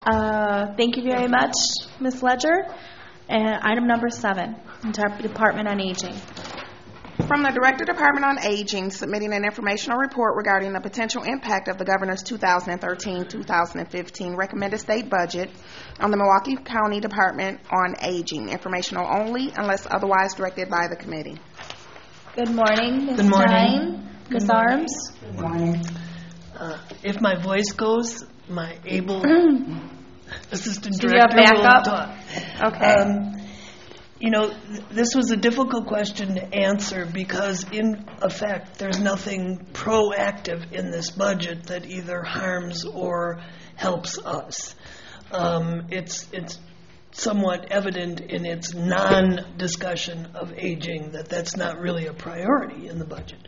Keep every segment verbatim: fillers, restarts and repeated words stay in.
Uh, thank you very much, Miz Ledger. And item number seven, Department on Aging. From the Director, Department on Aging, submitting an informational report regarding the potential impact of the Governor's two thousand thirteen to two thousand fifteen recommended state budget on the Milwaukee County Department on Aging. Informational only unless otherwise directed by the committee. Good morning, Miz Good morning. Stein. Miz Arms. Good morning. Uh, if my voice goes, my able assistant Do you have director will backup? talk. Okay. Um, you know, th- this was a difficult question to answer because, in effect, there's nothing proactive in this budget that either harms or helps us. Um, it's it's somewhat evident in its non-discussion of aging that that's not really a priority in the budget.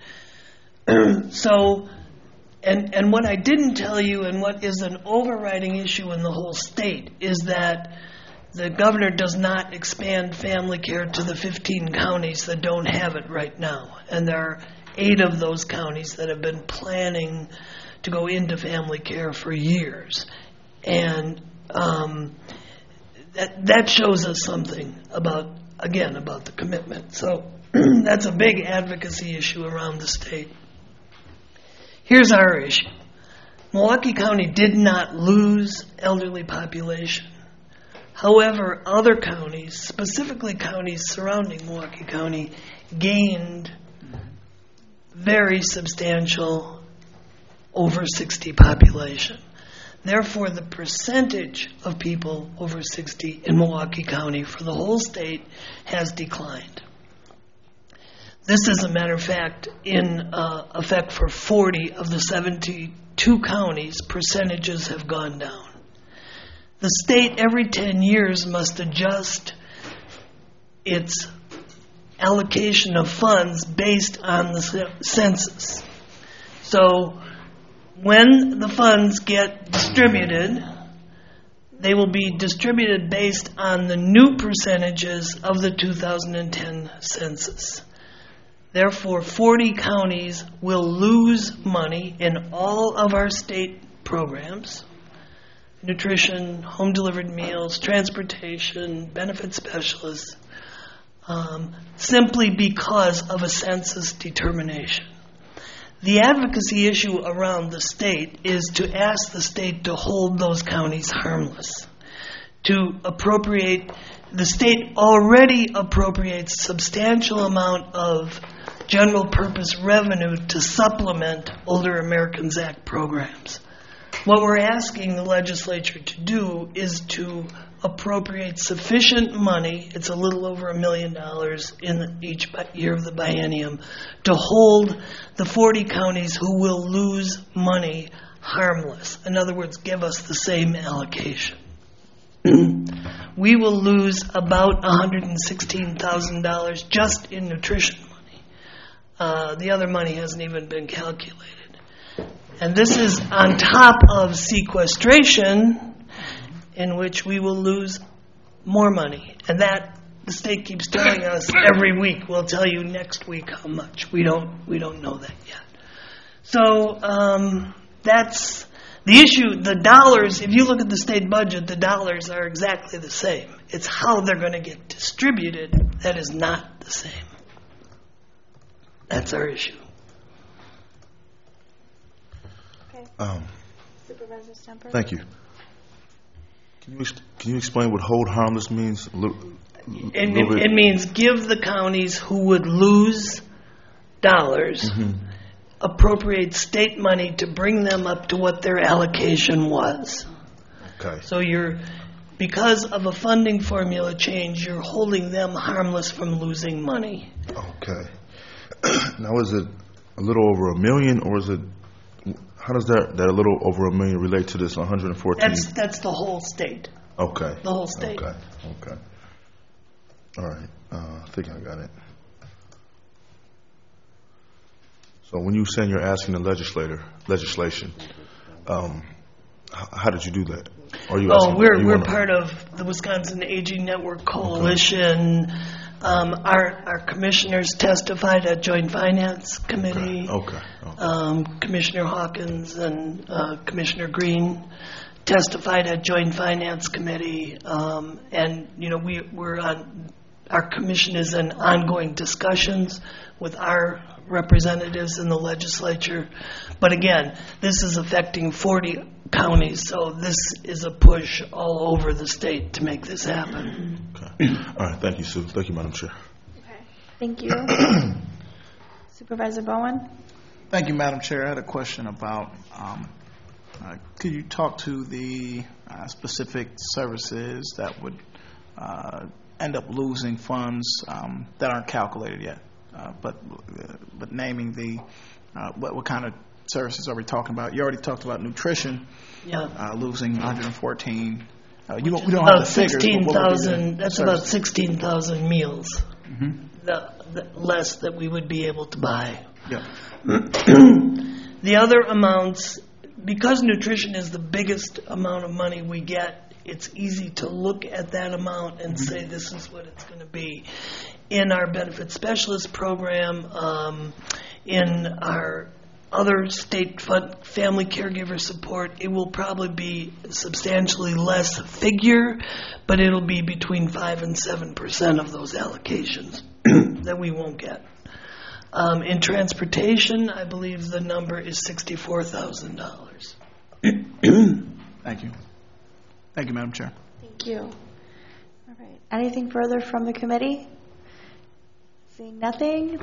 so, and and what I didn't tell you, and what is an overriding issue in the whole state, is that the governor does not expand family care to the fifteen counties that don't have it right now. And there are eight of those counties that have been planning to go into family care for years. And um, that, that shows us something about, again, about the commitment. So that's a big advocacy issue around the state. Here's our issue. Milwaukee County did not lose elderly population. However, other counties, specifically counties surrounding Milwaukee County, gained very substantial over sixty population. Therefore, the percentage of people over sixty in Milwaukee County for the whole state has declined. This, as a matter of fact, in uh, effect for forty of the seventy-two counties, percentages have gone down. The state every ten years must adjust its allocation of funds based on the census. So when the funds get distributed, they will be distributed based on the new percentages of the two thousand ten census. Therefore, forty counties will lose money in all of our state programs: nutrition, home delivered meals, transportation, benefit specialists, um, simply because of a census determination. The advocacy issue around the state is to ask the state to hold those counties harmless, to appropriate. The state already appropriates substantial amount of general purpose revenue to supplement Older Americans Act programs. What we're asking the legislature to do is to appropriate sufficient money, it's a little over a million dollars in each year of the biennium, to hold the forty counties who will lose money harmless. In other words, give us the same allocation. We will lose about one hundred sixteen thousand dollars just in nutrition money. Uh, the other money hasn't even been calculated. And this is on top of sequestration, in which we will lose more money. And that the state keeps telling us every week. We'll tell you next week how much. We don't we don't know that yet. So um, that's the issue. The dollars, if you look at the state budget, the dollars are exactly the same. It's how they're going to get distributed that is not the same. That's our issue. Um, Supervisor Stemper. thank you. Can you ex- can you explain what hold harmless means? A little, It, little it, bit? it means give the counties who would lose dollars, Mhm. appropriate state money to bring them up to what their allocation was. Okay. So you're, because of a funding formula change, you're holding them harmless from losing money. Okay. Now, is it a little over a million, or is it? How does that that a little over a million relate to this one hundred fourteen? That's that's the whole state. Okay. The whole state. Okay. Okay. All right. Uh, I think I got it. So when you saying you're asking the legislator legislation, um, h- how did you do that? Are you Oh, asking, we're you we're wanna- part of the Wisconsin Aging Network Coalition. Um, our our commissioners testified at Joint Finance Committee. Okay. Okay. okay. Um, Commissioner Hawkins and uh, Commissioner Green testified at Joint Finance Committee, um, and, you know, we, we're on, our commission is in ongoing discussions with our representatives in the legislature. But again, this is affecting forty counties, so this is a push all over the state to make this happen. Okay. All right. Thank you, Sue. Thank you, Madam Chair. Thank you. Supervisor Bowen? Thank you, Madam Chair. I had a question about, um, uh, could you talk to the uh, specific services that would uh, end up losing funds um, that aren't calculated yet, uh, but uh, but naming the, uh, what, what kind of services are we talking about? You already talked about nutrition, Yeah. uh, losing one hundred fourteen. Uh, you don't, we don't About have the figures. but sixteen what would be the thousand, that's about services? sixteen thousand meals, Mm-hmm. the, the less that we would be able to buy. Yeah. The other amounts, because nutrition is the biggest amount of money we get, it's easy to look at that amount and say this is what it's going to be. In our benefit specialist program, um, in our other state fund, family caregiver support, it will probably be substantially less figure, but it'll be between five and seven percent of those allocations that we won't get. Um, in transportation, I believe the number is sixty-four thousand dollars. Thank you. Thank you, Madam Chair. Thank you. All right. Anything further from the committee? Seeing nothing,